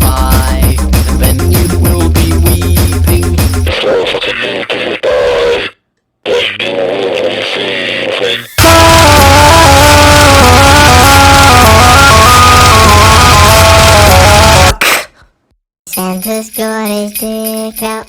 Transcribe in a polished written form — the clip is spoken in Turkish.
cry, then you will be weeping. Santa's got his dick out